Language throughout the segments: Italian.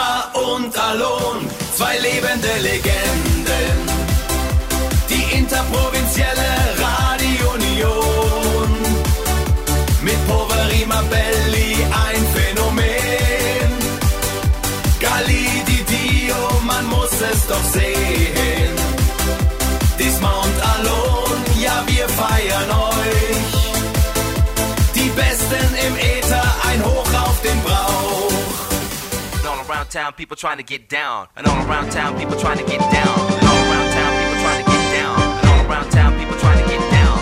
Disma und Alon, zwei lebende Legenden. Die interprovinzielle Radio-Union. Mit Poveri Mabelli ein Phänomen. Galli di Dio, man muss es doch sehen. Disma und Alon, ja wir feiern euch. Die Besten im Äther, ein Hoch auf den Brauch. And all around town, people trying to get down. And all around town, people trying to get down. And all around town, people trying to get down. And all around town, people trying to get down.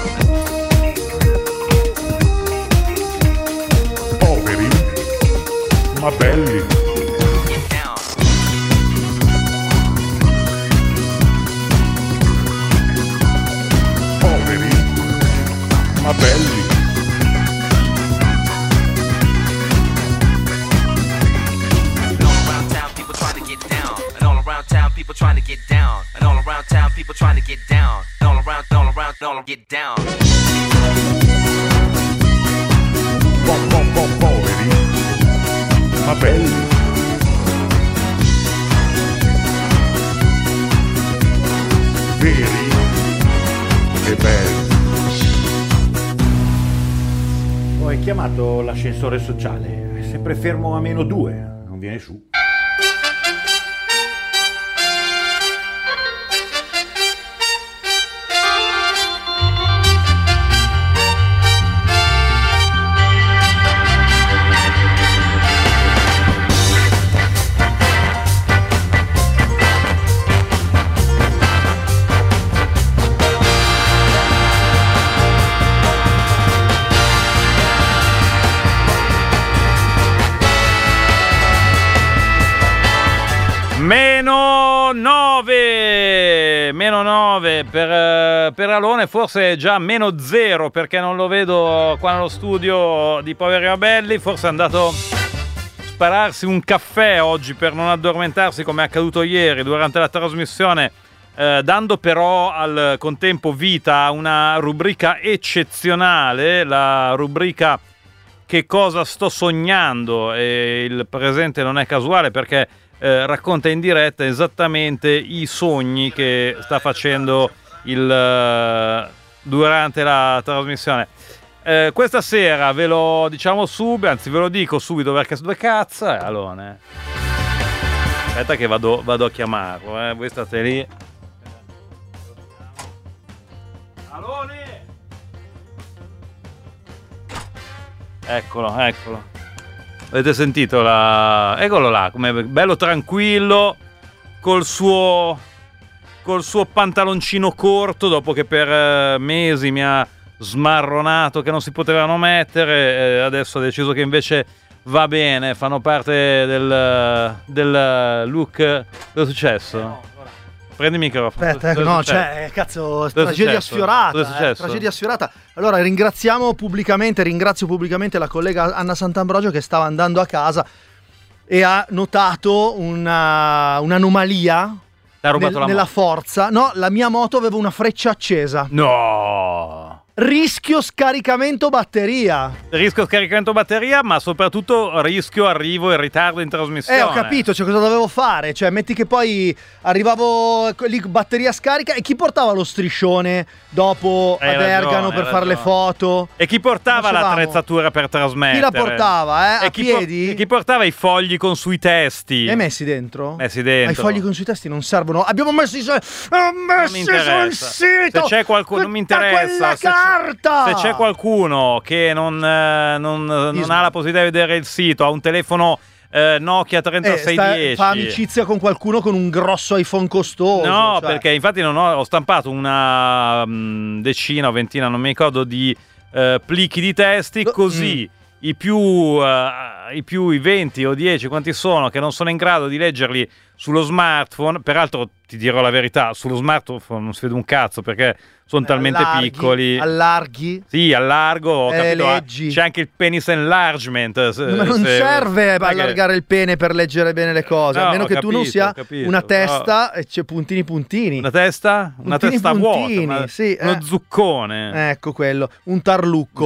Poveri, ma belli. Get down. Poveri, ma belli. And all around town, people trying to get down. And all around town, people trying to get down. And all around town, people trying to get down. And all around, get down. Poveri, ma belli. Veri e belli. Ho chiamato l'ascensore sociale, è sempre fermo a -2, non viene su. Meno 9 per Alone, forse già -0 perché non lo vedo qua nello studio di Poveri Mabelli, forse è andato a spararsi un caffè oggi per non addormentarsi come è accaduto ieri durante la trasmissione, dando però al contempo vita a una rubrica eccezionale, la rubrica Che cosa sto sognando, e il presente non è casuale perché racconta in diretta esattamente i sogni che sta facendo durante la trasmissione. Questa sera ve lo diciamo subito, anzi ve lo dico subito perché dove cazzo è Alone? Aspetta che vado a chiamarlo, voi state lì. Alone! Eccolo. Avete sentito eccolo là, come bello tranquillo, col suo pantaloncino corto, dopo che per mesi mi ha smarronato che non si potevano mettere, adesso ha deciso che invece va bene, fanno parte del look. Cosa è successo? No, prendi il microfono. Aspetta, no, cazzo, tragedia sfiorata. Allora ringrazio pubblicamente la collega Anna Sant'Ambrogio che stava andando a casa e ha notato un'anomalia nella forza. No, la mia moto aveva una freccia accesa. No! Rischio scaricamento batteria, ma soprattutto rischio arrivo in ritardo in trasmissione. Ho capito, cosa dovevo fare? Metti che poi arrivavo lì, batteria scarica, e chi portava lo striscione dopo ad Ergano per fare le foto? E chi portava l'attrezzatura per trasmettere? Chi la portava, a piedi? Chi portava i fogli con sui testi? E messi dentro? I fogli con sui testi non servono. Abbiamo messi sul sito. Se c'è qualcuno, non mi interessa. Se c'è qualcuno che non ha la possibilità di vedere il sito, ha un telefono Nokia 3610, fa amicizia con qualcuno con un grosso iPhone costoso. No, perché infatti ho stampato una decina o ventina, non mi ricordo, di plichi di testi, così i 20 o 10 quanti sono che non sono in grado di leggerli sullo smartphone. Peraltro ti dirò la verità, sullo smartphone non si vede un cazzo perché sono talmente piccoli. Allarghi? Sì, allargo, ho capito, leggi. C'è anche il penis enlargement. Ma non serve allargare il pene per leggere bene le cose, a meno che tu non sia una testa e c'è puntini. Una testa? Una testa vuota, sì, uno zuccone. Ecco quello, un tarlucco.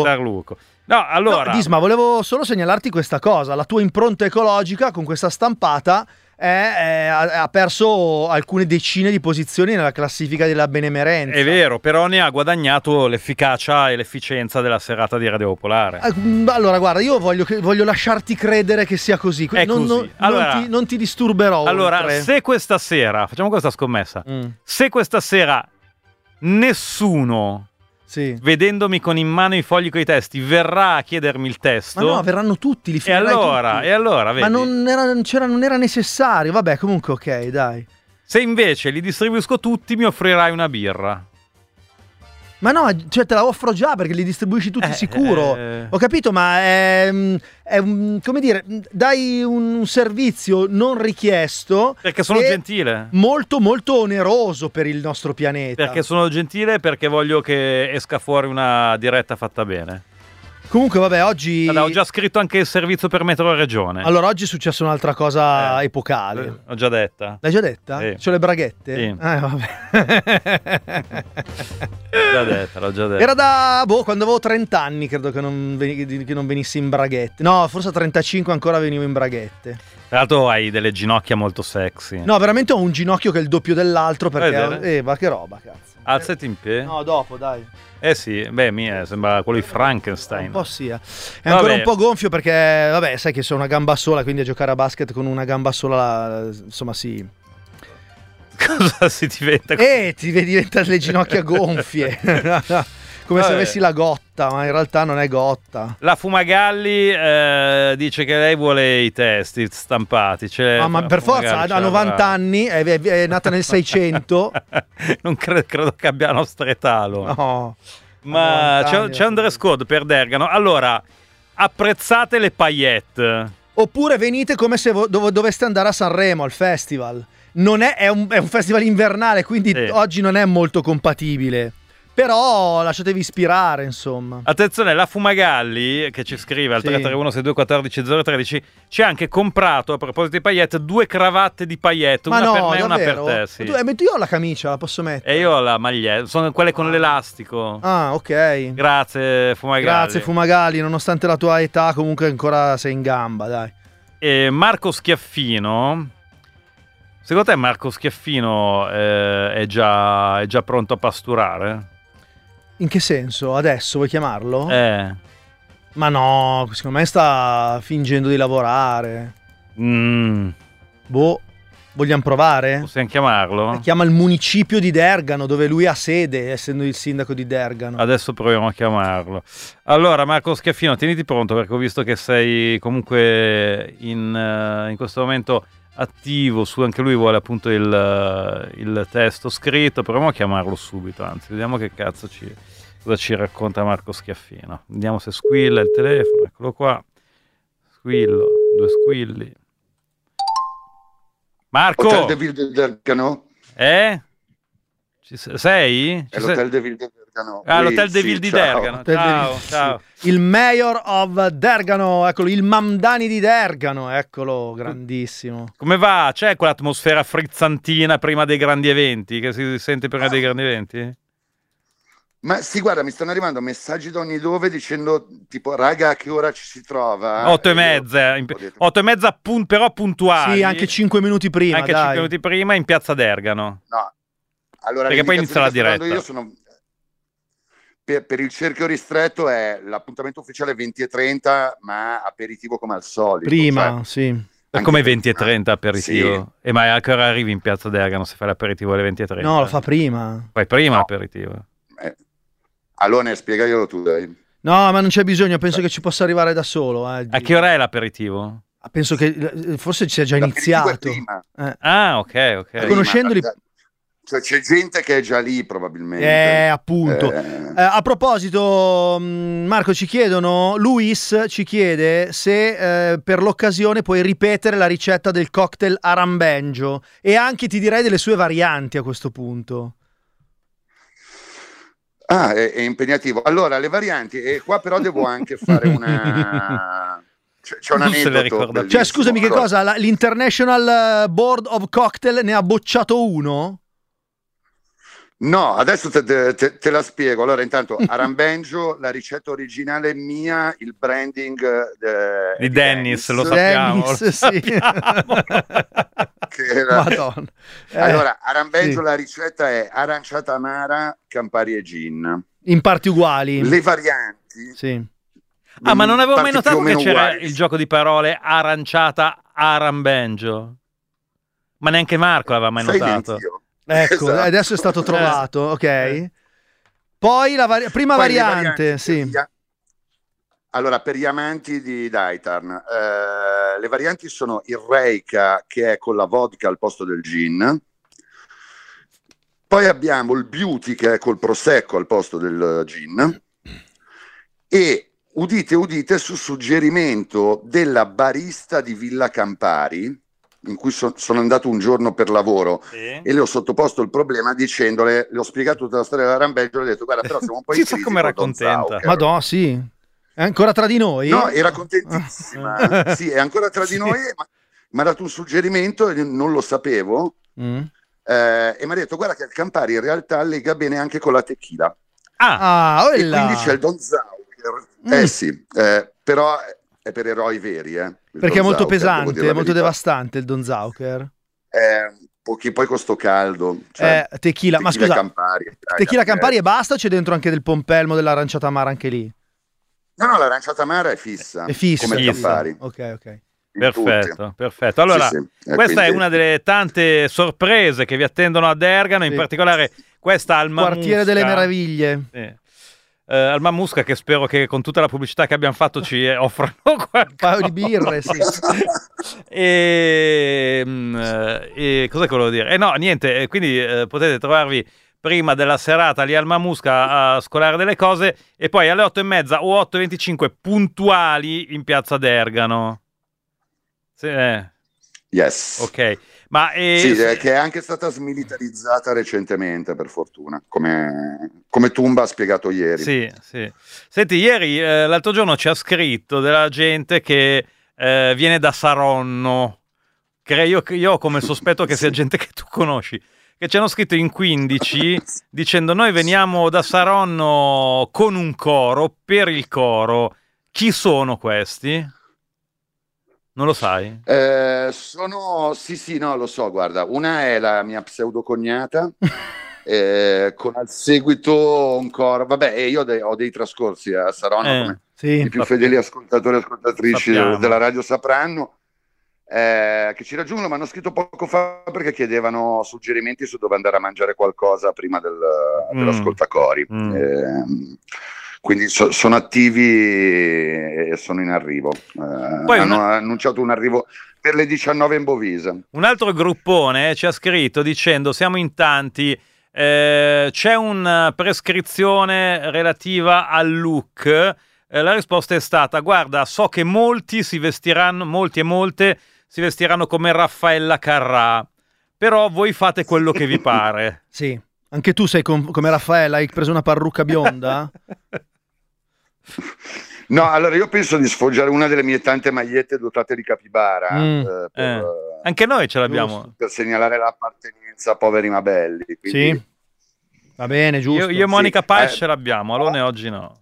No, allora... No, Disma, volevo solo segnalarti questa cosa. La tua impronta ecologica con questa stampata ha perso alcune decine di posizioni nella classifica della benemerenza. È vero, però ne ha guadagnato l'efficacia e l'efficienza della serata di Radio Popolare. Allora, guarda, io voglio lasciarti credere che sia così. È così. Allora, non ti disturberò. Allora, oltre. se questa sera, facciamo questa scommessa, se questa sera nessuno... Sì. Vedendomi con in mano i fogli con i testi verrà a chiedermi il testo. Ma no, verranno tutti, li e allora, tutti. Vedi? Ma non era necessario. Vabbè, comunque ok, dai. Se invece li distribuisco tutti, mi offrirai una birra. Ma no, cioè te la offro già perché li distribuisci tutti sicuro. Ho capito, ma è come dire, dai un servizio non richiesto. Perché sono gentile. Molto molto oneroso per il nostro pianeta. Perché sono gentile e perché voglio che esca fuori una diretta fatta bene. Comunque vabbè, oggi... Allora, ho già scritto anche il servizio per metro e regione. Allora, oggi è successa un'altra cosa epocale. L'ho già detta. L'hai già detta? Sì. C'ho le braghette? Sì. Vabbè. L'ho già detta. Era da, quando avevo 30 anni, credo che non venissi in braghette. No, forse a 35 ancora venivo in braghette. Tra l'altro hai delle ginocchia molto sexy. No, veramente ho un ginocchio che è il doppio dell'altro perché... ma che roba, cazzo. Alzati in piedi. No, dopo, dai. Sì, sembra quello di Frankenstein. Un po' sì. È ancora un po' gonfio perché, vabbè, sai che sono una gamba sola, quindi a giocare a basket con una gamba sola, insomma, sì. Cosa si diventa? Ti diventano le ginocchia gonfie. Come se avessi la gotta, ma in realtà non è gotta. La Fumagalli dice che lei vuole i testi stampati. Ma per forza, ha 90 anni, è nata nel 600. Non credo che abbia nostro etalo. No. Ma c'è un dress code per Dergano. Allora, apprezzate le paillette. Oppure venite come se doveste andare a Sanremo, al festival. È un festival invernale, quindi oggi non è molto compatibile. Però lasciatevi ispirare, insomma. Attenzione, la Fumagalli, che ci scrive al 331 6214 013, ci ha anche comprato, a proposito di paillette, 2 cravatte di paillette. Una per me e una per te. Sì. Io ho la camicia, la posso mettere. E io ho la maglietta, sono quelle con l'elastico. Ah, ok. Grazie Fumagalli. Grazie Fumagalli, nonostante la tua età comunque ancora sei in gamba, dai. E Marco Schiaffino... Secondo te Marco Schiaffino è già pronto a pasturare? In che senso? Adesso vuoi chiamarlo? Ma no, secondo me sta fingendo di lavorare. Vogliamo provare? Possiamo chiamarlo? Chiama il municipio di Dergano, dove lui ha sede, essendo il sindaco di Dergano. Adesso proviamo a chiamarlo. Allora, Marco Schiaffino, tieniti pronto, perché ho visto che sei comunque in questo momento attivo su, anche lui vuole appunto il testo scritto. Proviamo a chiamarlo subito, anzi, vediamo che cazzo cosa ci racconta Marco Schiaffino. Vediamo se squilla il telefono. Eccolo qua, squillo, 2 squilli. Marco, Hotel de Ville de Dergano? Sei? È l'Hotel de Ville de Dergano. L'Hotel de Ville di Dergano. Ciao. Il Mayor of Dergano, eccolo, il Mamdani di Dergano, eccolo, grandissimo. Come va? C'è quell'atmosfera frizzantina prima dei grandi eventi, che si sente prima dei grandi eventi? Ma sì, guarda, mi stanno arrivando messaggi da ogni dove dicendo tipo, raga, a che ora ci si trova? 8:30, però puntuali. Sì, anche 5 minuti prima. Anche 5 minuti prima in piazza Dergano. No. Allora, perché poi inizia la diretta. Io sono... per il cerchio ristretto è l'appuntamento ufficiale 20:30, ma aperitivo come al solito. Prima, sì. Come 20:30 aperitivo? Sì. Ma a che ora arrivi in piazza Dergano se fai l'aperitivo alle 20:30? No, lo fa prima. Fai prima l'aperitivo. Allora, spiegaglielo tu, dai. No, ma non c'è bisogno, penso che ci possa arrivare da solo. A che ora è l'aperitivo? Penso che forse sia già iniziato. Ah, ok. Conoscendoli... Cioè, c'è gente che è già lì, probabilmente. Appunto. A proposito, Marco, ci chiedono, Luis ci chiede se per l'occasione puoi ripetere la ricetta del cocktail Arambenjo e anche, ti direi, delle sue varianti a questo punto. È impegnativo. Allora, le varianti, e qua però devo anche fare una... C'è un aneddoto. Cioè, scusami, che cosa? L'International Board of Cocktail ne ha bocciato uno? No, adesso te la spiego. Allora, intanto, Arambenjo, la ricetta originale è mia, il branding di Dennis, lo sappiamo. Dennis, sì. Madonna. Allora, Arambeggio, sì. la ricetta è aranciata amara, Campari e gin. In parti uguali. Le varianti... Sì. Ah, ma non avevo mai parti più notato o che meno c'era uguali. il gioco di parole aranciata Arambeggio. Ma neanche Marco l'aveva mai Sai notato. neanch'io. Ecco, Esatto. adesso è stato trovato, ok. Poi la prima Poi le variante, varianti sì. Allora, per gli amanti di Daitarn, le varianti sono il Reika, che è con la vodka al posto del gin. Poi abbiamo il Beauty, che è col prosecco al posto del gin. E udite, su suggerimento della barista di Villa Campari, in cui sono andato un giorno per lavoro, Sì. e le ho sottoposto il problema dicendole, le ho spiegato tutta la storia dell'Arambeggio, le ho detto, guarda, però siamo un po' in Si sa crisi come era col Don contenta. Zauker. Madonna, sì. È ancora tra di noi? No, era contentissima. Sì, è ancora tra di noi, ma mi ha dato un suggerimento e non lo sapevo. Mm. E mi ha detto, guarda che il Campari in realtà lega bene anche con la tequila. Ah, E quella. quindi c'è il Don Zauker. Sì, però è per eroi veri. Il Perché è Don molto Zauker, devo pesante, dire la è molto verità. devastante il Don Zauker. Poi con sto caldo. Cioè, Tequila, ma scusa, Campari. tequila Campari e basta o c'è dentro anche del pompelmo dell'aranciata amara anche lì? No, l'aranciata amara è fissa. È fissa. Come il Campari. Ok. In Perfetto, tutti. perfetto. Allora, Sì. questa è Quindi- una delle tante sorprese che vi attendono a Dergano, in Sì. particolare questa al Mamusca. Quartiere delle meraviglie. Sì. Al Mamusca, che spero che con tutta la pubblicità che abbiamo fatto ci offrano qualcosa. Un paio di birre, sì. E cos'è che volevo dire? No, niente, quindi potete trovarvi prima della serata lì al Mamusca a scolare delle cose e poi alle 8:30 o 8:25 puntuali in piazza Dergano. Sì, Yes. ok, ma Sì, che è anche stata smilitarizzata recentemente, per fortuna, come Tumba ha spiegato ieri. Sì, sì. Senti, ieri, l'altro giorno ci ha scritto della gente che viene da Saronno. Io ho come sospetto che sia gente che tu conosci. Che ci hanno scritto in 15 dicendo noi veniamo da Saronno con un coro, per il coro. Chi sono questi? Non lo sai? Sì, no, lo so, guarda. Una è la mia pseudocognata, con al seguito un coro. Vabbè, io ho dei trascorsi a Saronno, come Sì. i più fedeli ascoltatori e ascoltatrici Sappiamo. della radio sapranno, che ci raggiungono, mi hanno scritto poco fa perché chiedevano suggerimenti su dove andare a mangiare qualcosa prima dell'ascoltacori. Quindi sono attivi e sono in arrivo. Hanno annunciato un arrivo per le 19 in Bovisa. Un altro gruppone ci ha scritto dicendo siamo in tanti, c'è una prescrizione relativa al look. La risposta è stata guarda, so che molti e molte si vestiranno come Raffaella Carrà, però voi fate quello che vi pare. Sì. Anche tu sei come Raffaella, hai preso una parrucca bionda? No, allora io penso di sfoggiare una delle mie tante magliette dotate di capibara anche noi ce l'abbiamo per segnalare l'appartenenza a poveri ma belli. Quindi... Sì, va bene, giusto. io e Monica Sì. Paes ce l'abbiamo, Alone oggi no.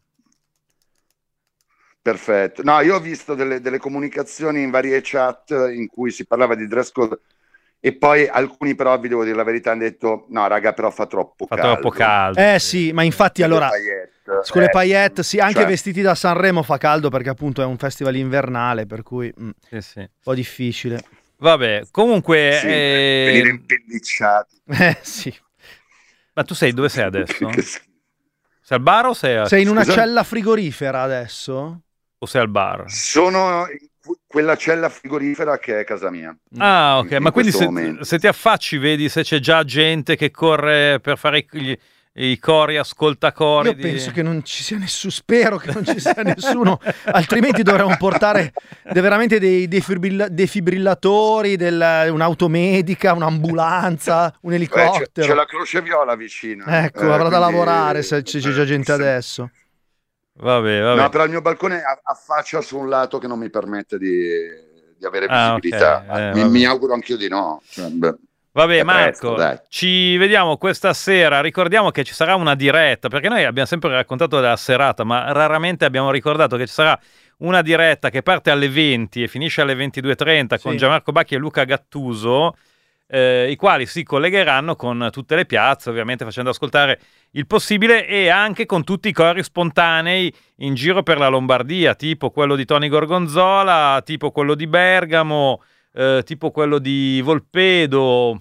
Perfetto. No, io ho visto delle comunicazioni in varie chat in cui si parlava di dress code e poi alcuni però, vi devo dire la verità, hanno detto no raga, però fa troppo caldo. Sì, ma infatti allora con le paillette, sì, anche vestiti da Sanremo fa caldo perché appunto è un festival invernale, per cui sì. un po' difficile. Vabbè, comunque venire impellicciati. Sì. Ma tu dove sei adesso? Sei al bar o sei in una cella frigorifera adesso? O sei al bar? Sono in quella cella frigorifera che è casa mia. Ah, ok, ma quindi momento. se ti affacci vedi se c'è già gente che corre per fare i cori, ascoltacori. Io penso che non ci sia nessuno, spero che non ci sia nessuno, altrimenti dovremmo portare veramente dei defibrillatori, un'automedica, un'ambulanza, un elicottero. C'è la Croce Viola vicino. Ecco, avrà da lavorare se c'è già gente adesso. Vabbè. No, però il mio balcone affaccia su un lato che non mi permette di avere visibilità. Okay. Mi auguro anch'io di no. Vabbè, Marco, presto, ci vediamo questa sera. Ricordiamo che ci sarà una diretta, perché noi abbiamo sempre raccontato della serata, ma raramente abbiamo ricordato che ci sarà una diretta che parte alle 20 e finisce alle 22:30 con Gianmarco Bacchi e Luca Gattuso. i quali si collegheranno con tutte le piazze, ovviamente facendo ascoltare il possibile, e anche con tutti i cori spontanei in giro per la Lombardia, tipo quello di Tony Gorgonzola, tipo quello di Bergamo, tipo quello di Volpedo,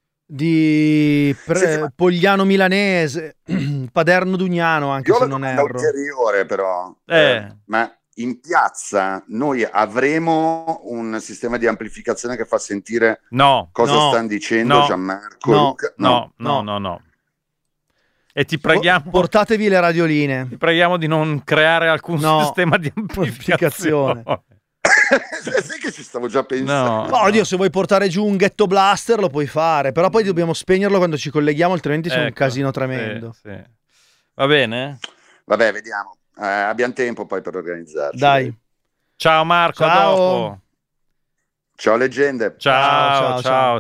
di Pogliano Milanese, Paderno Dugnano, anche se non erro. Ulteriore però, ma in piazza noi avremo un sistema di amplificazione che fa sentire cosa stanno dicendo Gianmarco, Luca? No. E ti preghiamo, portatevi le radioline. Ti preghiamo di non creare alcun sistema di amplificazione. Sai che ci stavo già pensando. No, oddio, se vuoi portare giù un ghetto blaster lo puoi fare, però poi dobbiamo spegnerlo quando ci colleghiamo, altrimenti c'è un casino tremendo. Sì. Va bene? Vabbè, vediamo. Abbiamo tempo poi per organizzarci. Dai. Ciao Marco, a dopo. Ciao leggende. Ciao.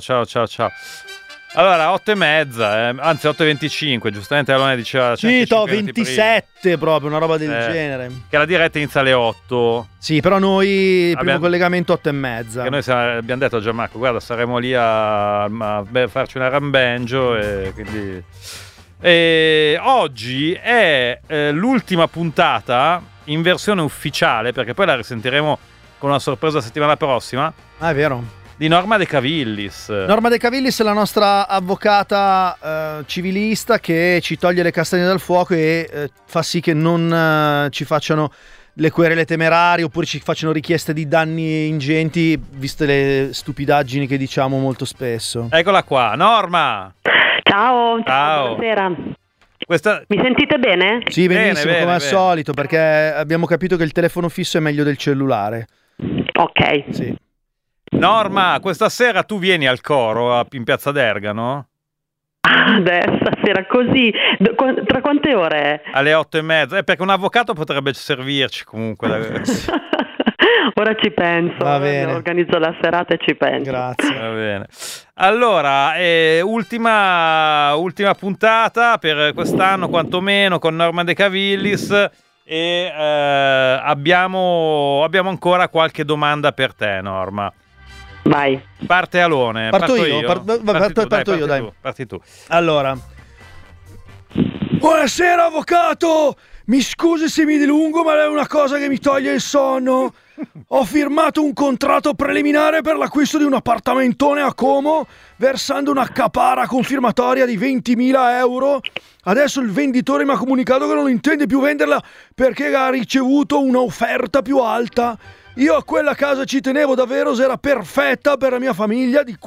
Allora, 8:30, anzi 8:25, giustamente Alone diceva... Sì, 27 proprio, una roba del genere. Che la diretta inizia alle 8. Sì, però noi, primo collegamento 8:30. Che noi abbiamo detto a Gianmarco, guarda, saremo lì a farci una rambengio, e quindi... E oggi è l'ultima puntata in versione ufficiale, perché poi la risentiremo con una sorpresa settimana prossima. Ah, è vero. Di Norma De Cavillis. Norma De Cavillis è la nostra avvocata civilista che ci toglie le castagne dal fuoco e fa sì che non ci facciano le querele temerarie, oppure ci facciano richieste di danni ingenti, viste le stupidaggini che diciamo molto spesso. Eccola qua, Norma. Ciao, buonasera. Mi sentite bene? Sì, benissimo, bene, come al solito, perché abbiamo capito che il telefono fisso è meglio del cellulare. Ok. Sì. Norma, questa sera tu vieni al coro in Piazza d'Ergano? Stasera così, tra quante ore? Alle 8:30, perché un avvocato potrebbe servirci comunque. Ora ci penso, va bene. Organizzo la serata e ci penso. Grazie. Va bene. Allora, ultima puntata per quest'anno quantomeno con Norma De Cavillis, e abbiamo ancora qualche domanda per te, Norma. Vai. Parte Alone. Parto io. Parti tu. Allora. Buonasera avvocato, mi scusi se mi dilungo, ma è una cosa che mi toglie il sonno. Ho firmato un contratto preliminare per l'acquisto di un appartamentone a Como, versando una capara confirmatoria di 20.000 euro. Adesso il venditore mi ha comunicato che non intende più venderla perché ha ricevuto un'offerta più alta. Io a quella casa ci tenevo davvero, era perfetta per la mia famiglia di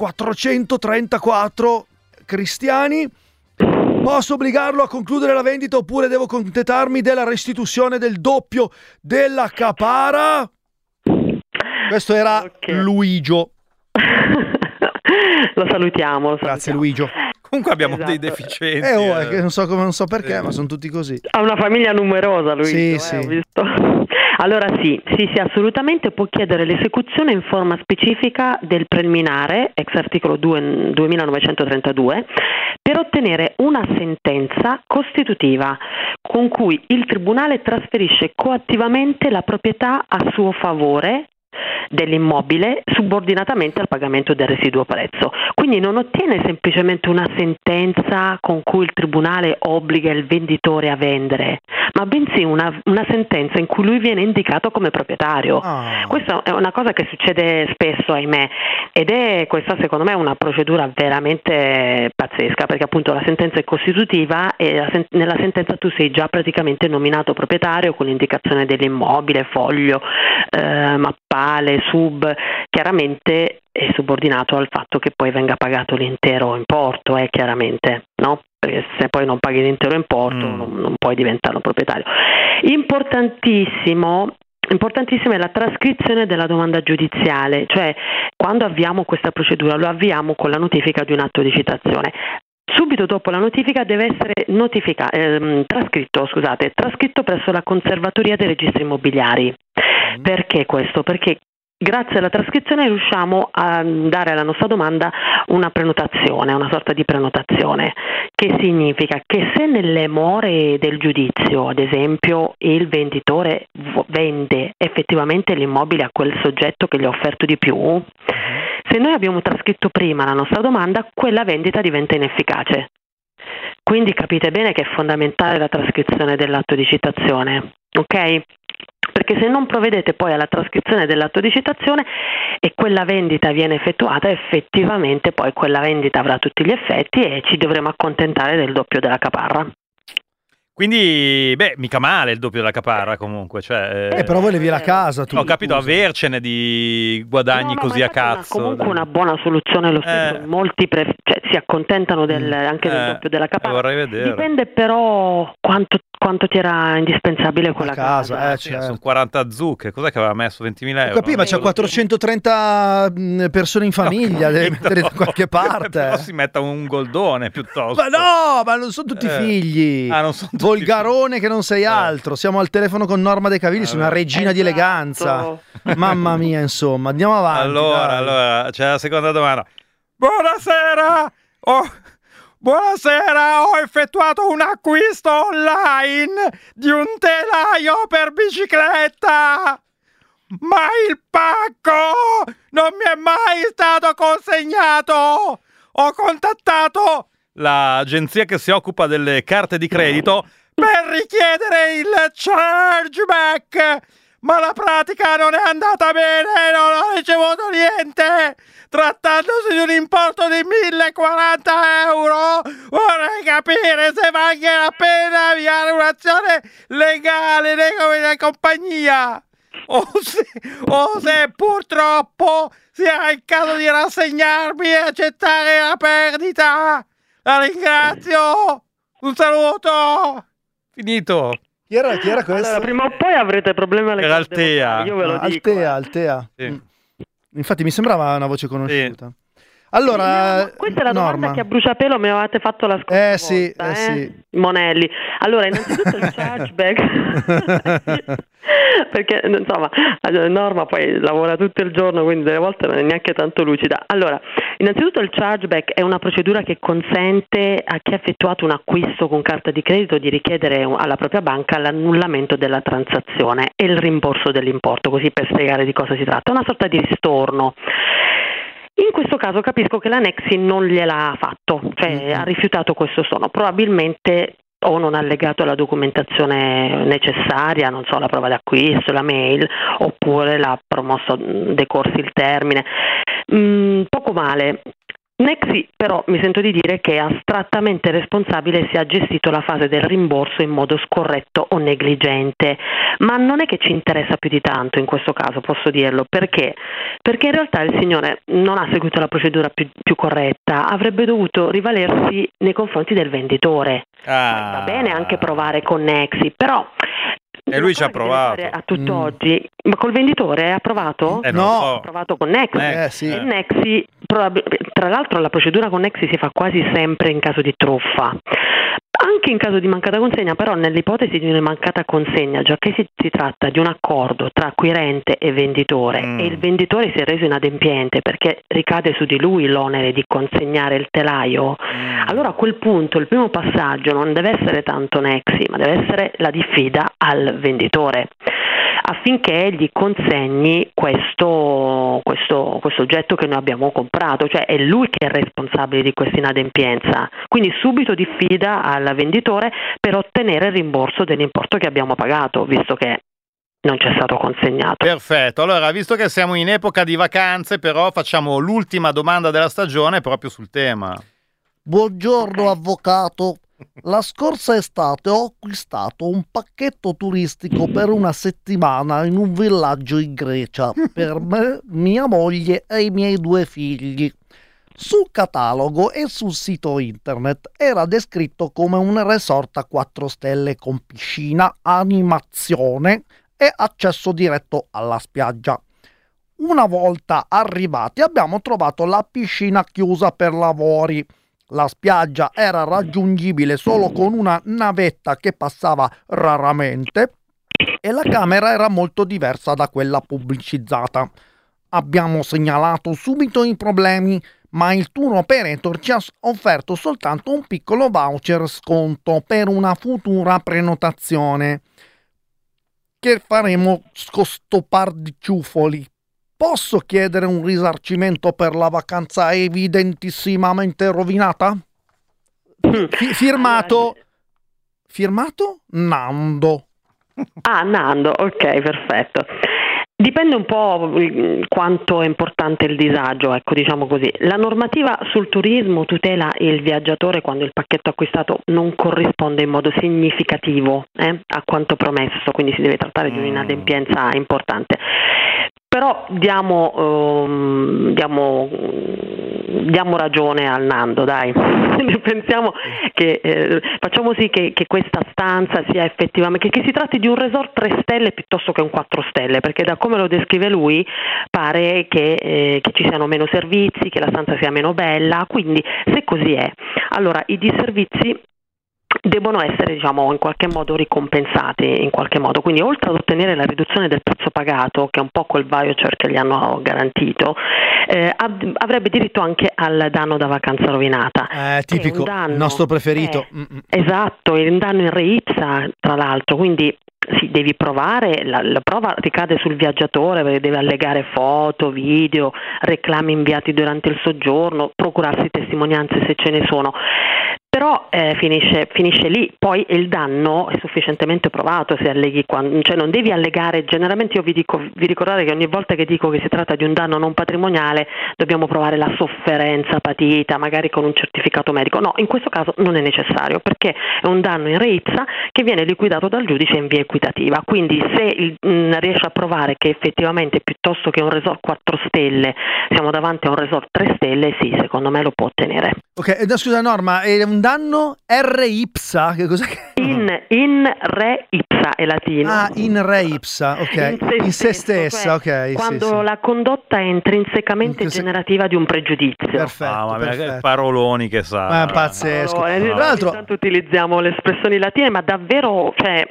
434 cristiani. Posso obbligarlo a concludere la vendita oppure devo contentarmi della restituzione del doppio della capara? Questo era Luigio. Lo salutiamo. Grazie Luigio. Comunque abbiamo dei deficienti. È che non so perché, ma sono tutti così. Ha una famiglia numerosa Luigio. Sì. Ho visto. Allora sì, assolutamente può chiedere l'esecuzione in forma specifica del preliminare, ex articolo 2932, per ottenere una sentenza costitutiva con cui il Tribunale trasferisce coattivamente la proprietà a suo favore dell'immobile subordinatamente al pagamento del residuo prezzo. Quindi non ottiene semplicemente una sentenza con cui il tribunale obbliga il venditore a vendere, ma bensì una sentenza in cui lui viene indicato come proprietario. Questa è una cosa che succede spesso, ahimè, ed è questa secondo me una procedura veramente pazzesca, perché appunto la sentenza è costitutiva e nella sentenza tu sei già praticamente nominato proprietario con l'indicazione dell'immobile, foglio, mappale, sub, chiaramente è subordinato al fatto che poi venga pagato l'intero importo, chiaramente, no? Perché se poi non paghi l'intero importo non puoi diventare proprietario. Importantissima è la trascrizione della domanda giudiziale, cioè quando avviamo questa procedura lo avviamo con la notifica di un atto di citazione. Subito dopo la notifica deve essere trascritto presso la Conservatoria dei Registri Immobiliari. Perché questo? Perché grazie alla trascrizione riusciamo a dare alla nostra domanda una prenotazione, una sorta di prenotazione, che significa che se nelle more del giudizio, ad esempio, il venditore vende effettivamente l'immobile a quel soggetto che gli ha offerto di più, se noi abbiamo trascritto prima la nostra domanda, quella vendita diventa inefficace. Quindi capite bene che è fondamentale la trascrizione dell'atto di citazione, ok? Perché se non provvedete poi alla trascrizione dell'atto di citazione e quella vendita viene effettuata, effettivamente poi quella vendita avrà tutti gli effetti e ci dovremo accontentare del doppio della caparra. Quindi, mica male il doppio della caparra comunque. Cioè, però volevi la casa. Tu, ho capito, avercene di guadagni così a cazzo. Comunque una buona soluzione lo stesso. Molti si accontentano anche del doppio della caparra. Vorrei vedere. Dipende però quanto ti era indispensabile quella casa. Certo. Sono 40 zucche. Cos'è che aveva messo? 20.000 euro? Capi, ma c'ha 430 persone in famiglia, deve mettere da qualche parte. Però si metta un goldone piuttosto. Ma no, ma non sono tutti figli. Non sono tutti Volgarone che non sei altro. Siamo al telefono con Norma De Cavilli, sono una regina di eleganza. Mamma mia, insomma, andiamo avanti. Allora, c'è la seconda domanda. Buonasera! Buonasera, ho effettuato un acquisto online di un telaio per bicicletta, ma il pacco non mi è mai stato consegnato. Ho contattato l'agenzia che si occupa delle carte di credito per richiedere il chargeback, ma la pratica non è andata bene, non ho ricevuto niente. Trattandosi di un importo di 1.040 euro, vorrei capire se valga la pena avviare un'azione legale nei compagnia o se purtroppo sia il caso di rassegnarmi e accettare la perdita. La ringrazio, un saluto. Finito. Chi era questo? Allora, prima o poi avrete problemi alle carte Altea. Io ve lo dico. Altea. Sì. Infatti mi sembrava una voce conosciuta. Sì. Allora, questa è la domanda che a bruciapelo mi avevate fatto la scorsa volta, sì. Monelli. Allora, innanzitutto il chargeback perché insomma Norma poi lavora tutto il giorno, quindi delle volte non è neanche tanto lucida. Allora, innanzitutto il chargeback è una procedura che consente a chi ha effettuato un acquisto con carta di credito di richiedere alla propria banca l'annullamento della transazione e il rimborso dell'importo, così per spiegare di cosa si tratta. È una sorta di ristorno. In questo caso capisco che la Nexi non gliel'ha fatto, cioè ha rifiutato questo sono, probabilmente o non ha allegato la documentazione necessaria, non so, la prova d'acquisto, la mail, oppure l'ha promosso decorsi il termine. Poco male. Nexi però mi sento di dire che è astrattamente responsabile se ha gestito la fase del rimborso in modo scorretto o negligente, ma non è che ci interessa più di tanto in questo caso, posso dirlo, perché in realtà il signore non ha seguito la procedura più corretta, avrebbe dovuto rivalersi nei confronti del venditore. Va bene anche provare con Nexi, però e lui ci ha provato a tutt'oggi, ma col venditore ha provato? No, ha provato con Nexi. Sì. E Nexi, tra l'altro la procedura con Nexi si fa quasi sempre in caso di truffa, anche in caso di mancata consegna, però nell'ipotesi di una mancata consegna, già che si tratta di un accordo tra acquirente e venditore e il venditore si è reso inadempiente perché ricade su di lui l'onere di consegnare il telaio, allora a quel punto il primo passaggio non deve essere tanto Nexi, ma deve essere la diffida al venditore affinché gli consegni questo oggetto che noi abbiamo comprato, cioè è lui che è responsabile di questa inadempienza, quindi subito diffida al venditore per ottenere il rimborso dell'importo che abbiamo pagato, visto che non ci è stato consegnato. Perfetto, allora visto che siamo in epoca di vacanze, però facciamo l'ultima domanda della stagione proprio sul tema. Buongiorno avvocato. La scorsa estate ho acquistato un pacchetto turistico per una settimana in un villaggio in Grecia per me, mia moglie e i miei 2 figli. Sul catalogo e sul sito internet era descritto come un resort a 4 stelle con piscina, animazione e accesso diretto alla spiaggia. Una volta arrivati abbiamo trovato la piscina chiusa per lavori. La spiaggia era raggiungibile solo con una navetta che passava raramente e la camera era molto diversa da quella pubblicizzata. Abbiamo segnalato subito i problemi, ma il tour operator ci ha offerto soltanto un piccolo voucher sconto per una futura prenotazione che faremo con sto par di ciuffoli. Posso chiedere un risarcimento per la vacanza evidentissimamente rovinata? Firmato Nando. Ah, Nando, ok, perfetto. Dipende un po' quanto è importante il disagio, ecco, diciamo così. La normativa sul turismo tutela il viaggiatore quando il pacchetto acquistato non corrisponde in modo significativo a quanto promesso, quindi si deve trattare di un'inadempienza importante. Però diamo ragione al Nando, dai. Pensiamo che facciamo sì che questa stanza sia effettivamente, che si tratti di un resort 3 stelle piuttosto che un 4 stelle, perché da come lo descrive lui pare che ci siano meno servizi, che la stanza sia meno bella, quindi se così è, allora i disservizi debbono essere, diciamo, in qualche modo ricompensati, in qualche modo. Quindi oltre ad ottenere la riduzione del prezzo pagato, che è un po' quel voucher che gli hanno garantito, avrebbe diritto anche al danno da vacanza rovinata. Tipico, il nostro preferito. Esatto, il danno in re ipsa, tra l'altro, quindi sì, devi provare, la prova ricade sul viaggiatore, perché deve allegare foto, video, reclami inviati durante il soggiorno, procurarsi testimonianze se ce ne sono. Però finisce lì, poi il danno è sufficientemente provato se alleghi cioè non devi allegare. Generalmente io vi ricordate che ogni volta che dico che si tratta di un danno non patrimoniale dobbiamo provare la sofferenza patita, magari con un certificato medico. No, in questo caso non è necessario, perché è un danno in re ipsa che viene liquidato dal giudice in via equitativa. Quindi se riesce a provare che effettivamente piuttosto che un resort 4 stelle siamo davanti a un resort 3 stelle, sì, secondo me lo può ottenere. Ok, scusa Norma, è un danno R ipsa? Che cos'è? In re ipsa è latino. Ah, in re ipsa, ok. In se stessa, cioè, ok. Quando la condotta è intrinsecamente generativa di un pregiudizio. Perfetto, perfetto. Paroloni che sa. Pazzesco. Tra l'altro tanto utilizziamo le espressioni latine, ma davvero, cioè,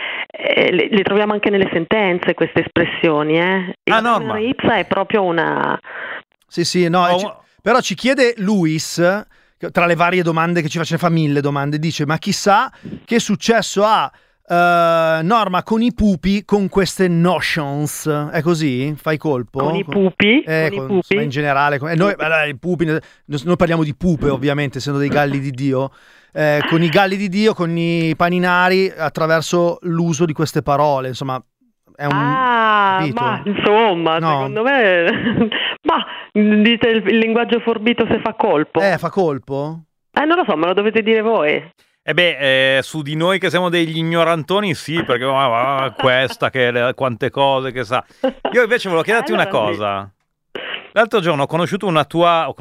le troviamo anche nelle sentenze queste espressioni, Norma. In re ipsa è proprio una... Sì, no, però ci chiede Luis, tra le varie domande che ci fa 1000 domande, dice: ma chissà che successo ha Norma con i pupi con queste notions? È così? Fai colpo? Con i pupi? In generale, noi i pupi, noi parliamo di pupe ovviamente, essendo dei galli di Dio. Con i galli di Dio, con i paninari, attraverso l'uso di queste parole, insomma. È un... ma insomma, no. Secondo me, ma dite il linguaggio forbito se fa colpo. Fa colpo? Non lo so, me lo dovete dire voi. Su di noi che siamo degli ignorantoni, sì, perché questa quante cose che sa. Io invece volevo chiederti una cosa. L'altro giorno ho conosciuto una tua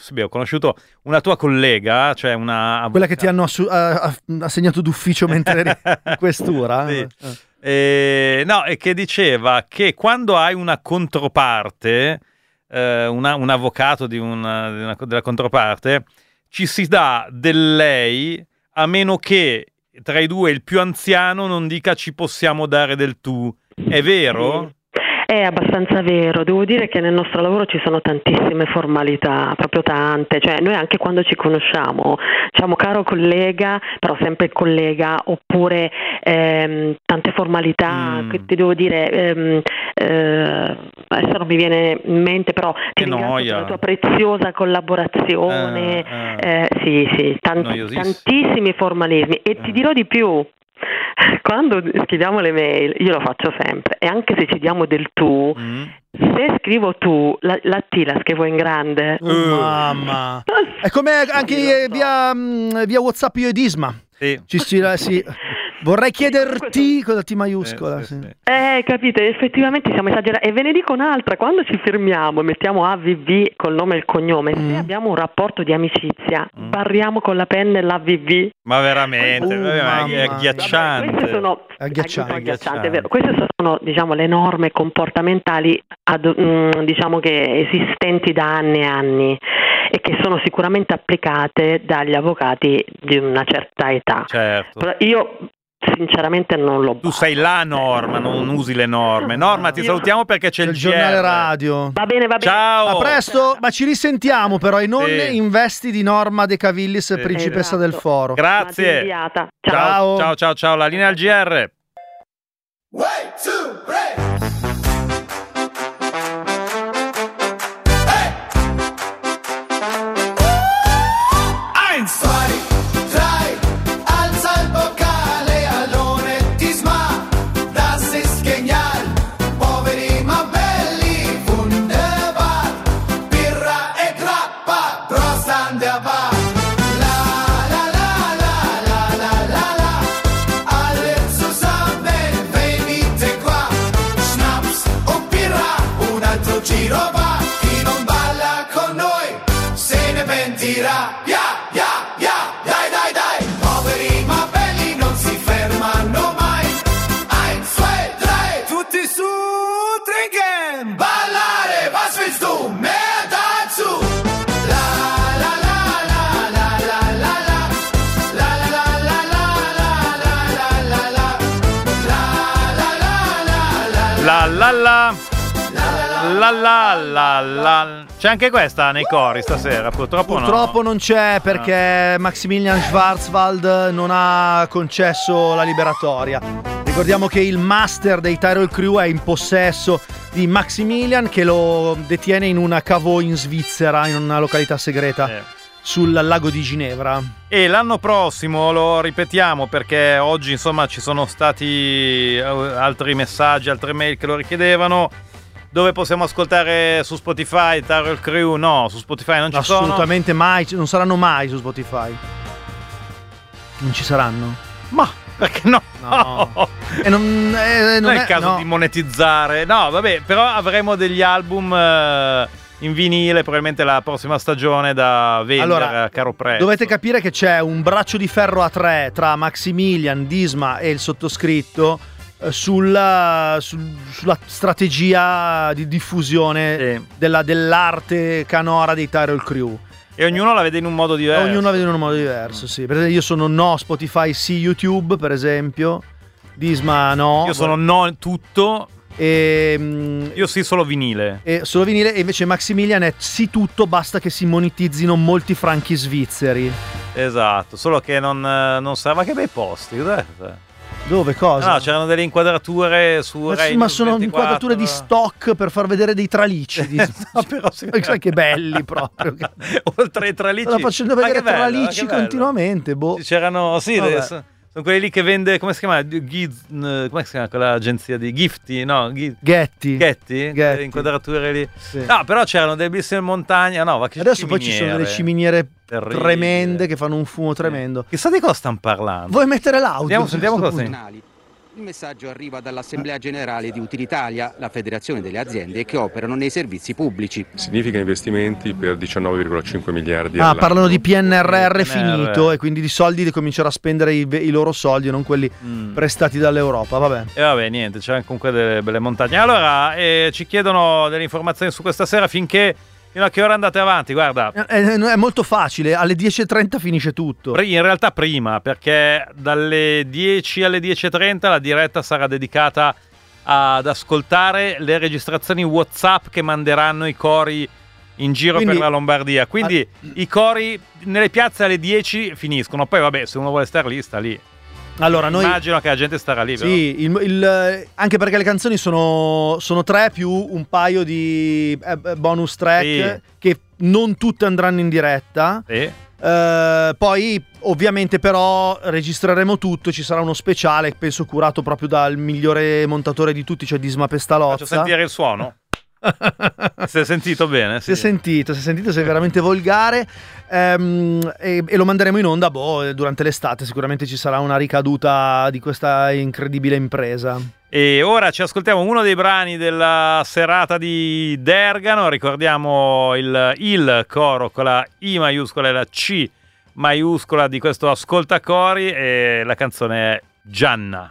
collega, cioè una... Quella che ti hanno assegnato d'ufficio mentre eri in questura? Sì. No, e che diceva che quando hai una controparte, un avvocato della controparte, ci si dà del lei a meno che tra i due il più anziano non dica ci possiamo dare del tu. È vero? È abbastanza vero, devo dire che nel nostro lavoro ci sono tantissime formalità, proprio tante, cioè noi anche quando ci conosciamo diciamo caro collega, però sempre collega, oppure tante formalità che ti devo dire, adesso non mi viene in mente, però ti ringrazio per la tua preziosa collaborazione, sì, tantissimi formalismi, e ti dirò di più. Quando scriviamo le mail, io lo faccio sempre, e anche se ci diamo del tu, se scrivo tu, la T la scrivo in grande. Mamma! È come anche via WhatsApp io ed Isma. Sì. Vorrei chiederti con la T maiuscola. Sì. Capite, effettivamente siamo esagerati. E ve ne dico un'altra: quando ci fermiamo e mettiamo AVV col nome e il cognome, se abbiamo un rapporto di amicizia, barriamo con la penna l'AVV. Ma veramente, è agghiacciante. Queste sono agghiacciante, è vero. Queste sono, diciamo, le norme comportamentali diciamo che esistenti da anni e anni, e che sono sicuramente applicate dagli avvocati di una certa età. Certo. Però io sinceramente non lo Tu sei la norma, non usi le norme. Norma, ti salutiamo perché c'è il giornale radio. Va bene. Ciao. A presto, ma ci risentiamo però, e non in vesti di Norma De Cavillis, principessa del foro. Grazie. Ciao. La linea al GR. 1, 2, 3. sentirà. Dai, dai, dai. Poveri ma belli non si fermano mai. 1, 2, 3. Tutti su, trinken. Ballare, was willst du mehr dazu? La. C'è anche questa nei cori stasera, purtroppo non c'è, perché Maximilian Schwarzwald non ha concesso la liberatoria. Ricordiamo che il master dei Tyrol Crew è in possesso di Maximilian, che lo detiene in una cavo in Svizzera, in una località segreta sul lago di Ginevra. E l'anno prossimo, lo ripetiamo perché oggi insomma ci sono stati altri messaggi, altre mail che lo richiedevano, dove possiamo ascoltare su Spotify Tyrol Crew? No, su Spotify non ci sono. Assolutamente mai, non saranno mai su Spotify. Non ci saranno. Ma perché no? E non è il caso di monetizzare. No, vabbè, però avremo degli album in vinile probabilmente la prossima stagione da vendere a caro prezzo. Dovete capire che c'è un braccio di ferro a 3 tra Maximilian, Disma e il sottoscritto sulla strategia di diffusione dell'arte canora dei Tyrol Crew. E ognuno la vede in un modo diverso. Sì. Per esempio, io sono no Spotify, sì YouTube, per esempio. Disma no. Io sono no tutto. Io sì solo vinile. E invece Maximilian è sì tutto, basta che si monetizzino molti franchi svizzeri. Esatto, solo che non sa. Ma che bei posti, dove? Cosa? No, c'erano delle inquadrature su Rai ma sono 24, inquadrature di stock per far vedere dei tralicci. No, però sai che belli proprio. Oltre ai tralicci. Sto facendo vedere tralicci continuamente. C'erano, sono quelli lì che vende, come si chiama? Come si chiama quell'agenzia di Gifty? No, Getty. Le inquadrature lì. Sì. No, però c'erano delle bellissime montagne. No, ma che adesso poi ci sono delle ciminiere tremende che fanno un fumo tremendo. Chissà di cosa stanno parlando. Vuoi mettere l'audio? Sentiamo cosa. Il messaggio arriva dall'Assemblea Generale di Utilitalia, la federazione delle aziende che operano nei servizi pubblici. Significa investimenti per 19,5 miliardi. Parlano di PNRR finito e quindi di soldi di cominciare a spendere i loro soldi e non quelli prestati dall'Europa. Vabbè. E vabbè, niente, c'è comunque delle belle montagne. Allora, ci chiedono delle informazioni su questa sera fino a che ora andate avanti? Guarda, è molto facile, alle 10:30 finisce tutto. In realtà prima, perché dalle 10 alle 10:30 la diretta sarà dedicata ad ascoltare le registrazioni WhatsApp che manderanno i cori in giro per la Lombardia. Quindi i cori nelle piazze alle 10 finiscono. Poi vabbè, se uno vuole stare lì, sta lì. Allora, immagino che la gente starà lì. Sì, anche perché le canzoni sono 3 più un paio di bonus track che non tutte andranno in diretta. Poi ovviamente però registreremo tutto, ci sarà uno speciale, penso curato proprio dal migliore montatore di tutti, cioè Disma Pestalozza. Faccio sentire il suono. Si è sentito bene? Si è sentito, sei veramente volgare. E lo manderemo in onda durante l'estate. Sicuramente ci sarà una ricaduta di questa incredibile impresa. E ora ci ascoltiamo uno dei brani della serata di Dergano. Ricordiamo il coro con la I maiuscola e la C maiuscola di questo ascoltacori, e la canzone è Gianna.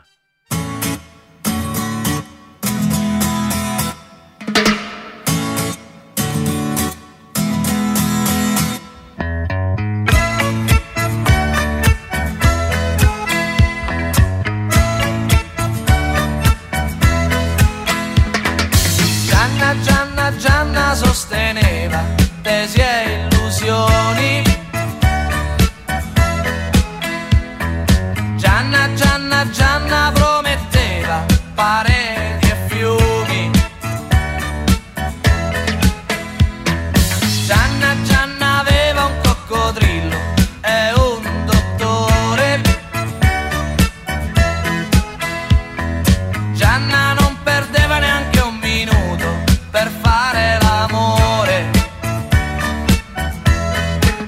Gianna sosteneva tesi e illusioni. Gianna prometteva pareti e fiumi. Gianna aveva un coccodrillo e un dottore. Gianna non perdeva neanche un minuto per fare l'amore.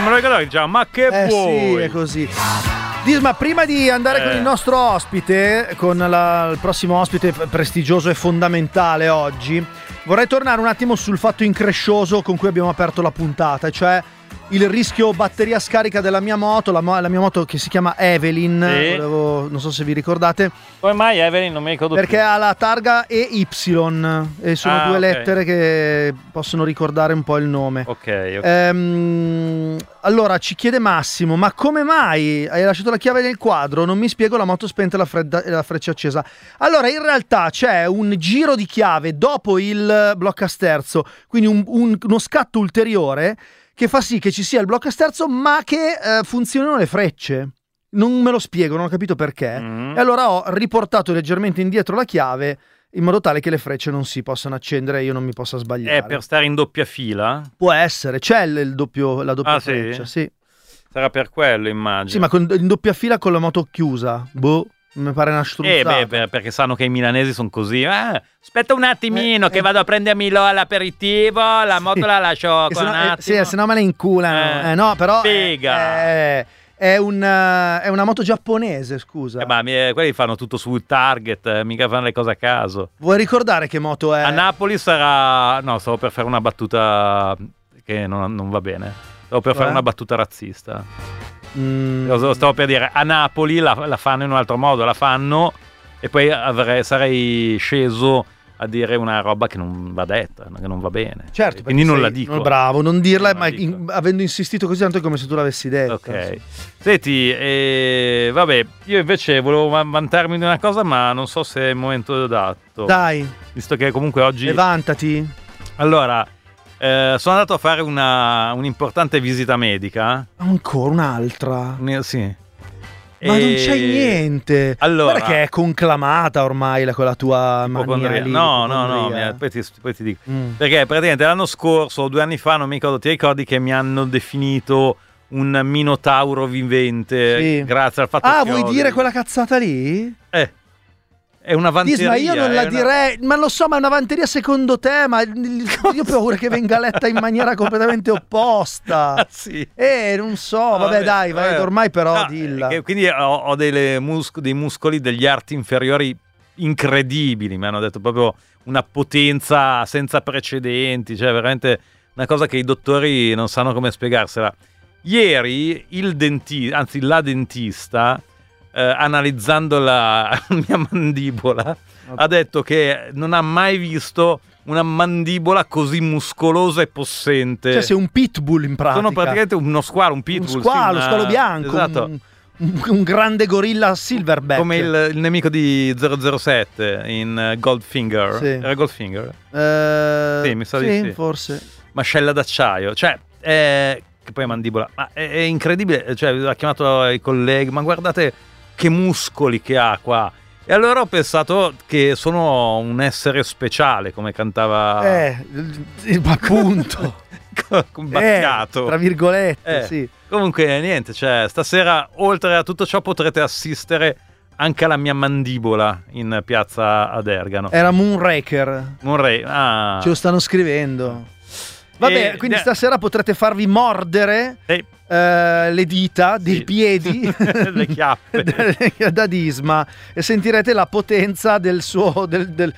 me lo ricordavo, diciamo, ma che vuoi? Sì, è così. Disma, prima di andare con il nostro ospite, con il prossimo ospite prestigioso e fondamentale oggi, vorrei tornare un attimo sul fatto increscioso con cui abbiamo aperto la puntata, cioè il rischio batteria scarica della mia moto, la mia moto che si chiama Evelyn, sì. non so se vi ricordate. Come mai Evelyn? Non mi ricordo perché più. ha la targa EY e sono due lettere che possono ricordare un po' il nome. Ok. Allora ci chiede Massimo, ma come mai hai lasciato la chiave nel quadro? Non mi spiego, la moto spenta e la freccia accesa. Allora in realtà c'è un giro di chiave dopo il blocca sterzo, quindi uno scatto ulteriore che fa sì che ci sia il blocco sterzo ma che funzionino le frecce. Non me lo spiego, non ho capito perché. E allora ho riportato leggermente indietro la chiave in modo tale che le frecce non si possano accendere e io non mi possa sbagliare. È per stare in doppia fila? Può essere, c'è la doppia freccia, sì. Sarà per quello, immagino. Sì, ma in doppia fila con la moto chiusa. Mi pare una struzzata. Perché sanno che i milanesi sono così. Aspetta un attimino che vado a prendermi all'aperitivo, la moto la lascio qua un attimo. Sì, se no me la inculano. No, però figa. È una moto giapponese, scusa. Ma quelli fanno tutto sul target, mica fanno le cose a caso. Vuoi ricordare che moto è? A Napoli sarà... No, stavo per fare una battuta che non va bene. Stavo per fare una battuta razzista. Stavo per dire, a Napoli la fanno in un altro modo, la fanno e poi sarei sceso a dire una roba che non va detta, che non va bene. Certo, quindi non la dico. Bravo, non dirla, ma avendo insistito così tanto è come se tu l'avessi detta. Ok. Senti, vabbè, io invece volevo vantarmi di una cosa, ma non so se è il momento adatto. Dai. Visto che comunque oggi... E vantati. Allora, sono andato a fare un'importante visita medica. Ancora un'altra? Sì. Ma non c'è niente. Allora, guarda che è conclamata ormai quella tua mania lì. No, poi ti dico. Perché praticamente l'anno scorso o 2 anni fa, non mi ricordo, ti ricordi che mi hanno definito un minotauro vivente? Sì. Grazie al fatto che vuoi dire quella cazzata lì? È una vanteria. Ma io non la direi, ma lo so, ma è una vanteria secondo te, ma io ho paura che venga letta in maniera completamente opposta. Sì. Non so, vabbè dai, ormai però dilla. Quindi ho dei muscoli degli arti inferiori incredibili, mi hanno detto proprio una potenza senza precedenti, cioè veramente una cosa che i dottori non sanno come spiegarsela. Ieri la dentista analizzando la mia mandibola ha detto che non ha mai visto una mandibola così muscolosa e possente. Cioè sei un pitbull in pratica. Sono praticamente uno squalo, un pitbull. Un squalo bianco. Esatto. Un grande gorilla silverback. Come il nemico di 007 in Goldfinger. Sì. Era Goldfinger? Sì, mi sa di sì. Forse. Mascella d'acciaio. Cioè, che poi è mandibola. Ma è incredibile. Cioè, ha chiamato i colleghi, ma guardate che muscoli che ha qua. E allora ho pensato che sono un essere speciale, come cantava... appunto. Combattiato. Tra virgolette, sì. Comunque, niente, cioè, stasera, oltre a tutto ciò, potrete assistere anche alla mia mandibola in piazza ad Ergano. Era Moonraker. Ce lo stanno scrivendo. Vabbè, quindi stasera potrete farvi mordere... le dita dei piedi le chiappe da Disma e sentirete la potenza del suo